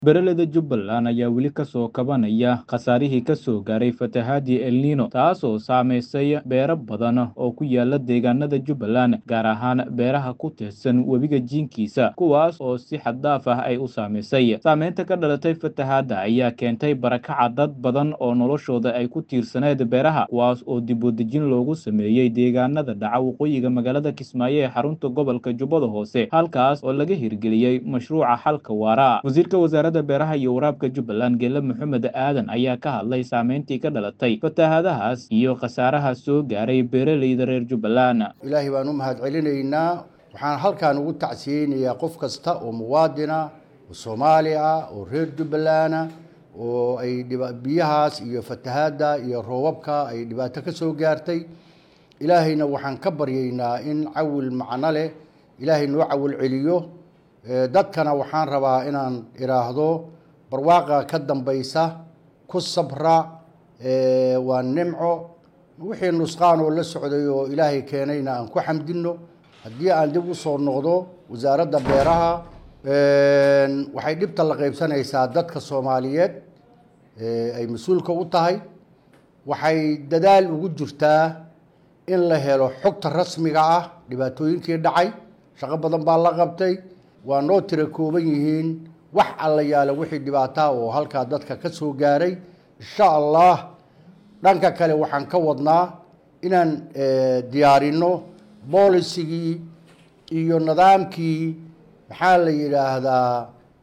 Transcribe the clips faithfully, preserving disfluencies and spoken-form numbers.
Beeraleyda Jubbaland ayaa weli ka soo kabanaya khasaarihii ka soo gaaray fatahaadii El Niño, taasoo saameysay beero badan oo ku yaala deegaanada Jubbaland, gaar ahaan beeraha ku teedsan webiga jiinkiisa, kuwaas oo si xad dhaaf ah ay u saameysay. Saameynta ka dhalatay fatahaadda ayaa keentay barakaca dad badan oo noloshooda ay ku tiirsaneyd beeraha, kuwaas oo dib u dejin loogu sameeyey deegaanada dhaca waqooyiga magaalada Kismaayo ee xarunta gobolka Jubbada Hoose, halkaas oo laga hirgeliyey mashruuca xalka waara. Wasiirka wasaaradda beeraha iyo waraabka Jubbaland Gele Maxamed Aadan ayaa ka hadlay saameyntii ka dhalatay fatahaadahaas iyo khasaaraha soo gaaray beeraleyda reer Jubbaland. Ilaahay baan u mahadcelinaynaa. Waxaan halkaan ugu tacsiyeynayaa qof kasta oo muwaadina oo Soomaali ah oo reer Jubbaland oo ay biyahaas iyo fatahaadda iyo roobabka ay dhibaato ka soo gaartay. Ilaahayna waxaan ka baryaynaa in cawil macno leh Ilaahay noo cawil celiyo. dadkana waxaan rabaa inaan iraahdo barwaaqa ka dambaysa ku sabra waa nimco wixii nusqaan oo la socday oo Ilaahay keenayna aan ku xamdino. haddii aan dib u soo noqdo wasaaradda beeraha waxay dhibta la qaybsanaysaa dadka Soomaaliyeed ay mas'uulka u tahay. waxay dadaal ugu jirtaa in la helo xogta rasmiga ah dhibaatooyinkii dhacay. shaqo badan baa la qabtay. waa noo tira kooban yihiin wax alla yaala wixii dhibaato oo halka dadka ka soo gaaray. insha Allah dhanka kale waxaan ka wadnaa inaan diyaarino policy iyo nidaamkii maxaa la yiraahdaa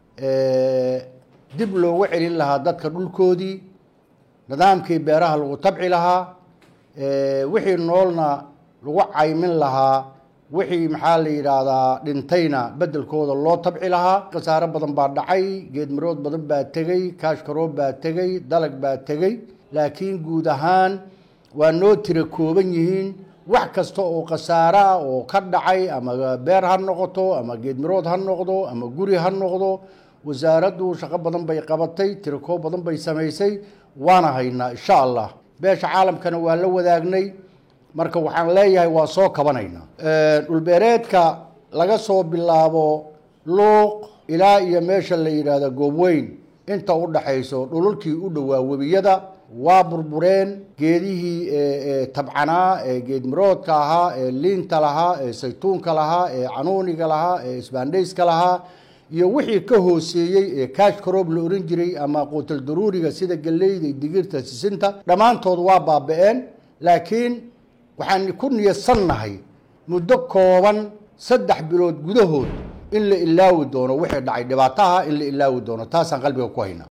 dib loogu celin lahaa dadka dhulkoodii, nidaamkii beeraha lagu tabci lahaa, wixii noolna lagu caymin lahaa, wixii maxaa la yiraahdaa dhintayna bedelkooda loo tabci lahaa. khasaare badan baa dhacay, geed mirood badan baa tegay, kaash karoob baa tegay, dalag baa tegay, laakiin guud ahaan waa noo tira kooban yihiin. wax kasta oo khasaare ah oo ka dhacay ama beer ha noqoto ama geed mirood ha noqdo ama guri ha noqdo, wasaaraddu shaqo badan bay qabatay, tira koob badan bay samaysay, waana haynaa insha Allah. beesha caalamkana waa la wadaagnay. marka waxaan leeyahay waa soo kabanaynaa. dhul beereedka laga soo bilaabo luuq ilaa iyo meesha la yiraahdo Goobweyn inta u dhaxayso dhululkii u dhawaa webiyada waa burbureen. geedihii ee tabcanaa ee geed miroodka ahaa ee liinta lahaa ee saytuunka lahaa ee canuuniga lahaa ee isbaandhayska lahaa iyo wixii ka hooseeyey ee kaash karoob la oran jiray ama quutal daruuriga sida galleyda, digirta, sisinta dhammaantood waa baaba'een. laakiin waxaan ku niyadsannahay muddo kooban saddex bilood gudahood in la ilaawi doono wixii dhacay dhibaataha in la ilaawi doono. taasaan qalbiga ku haynaa.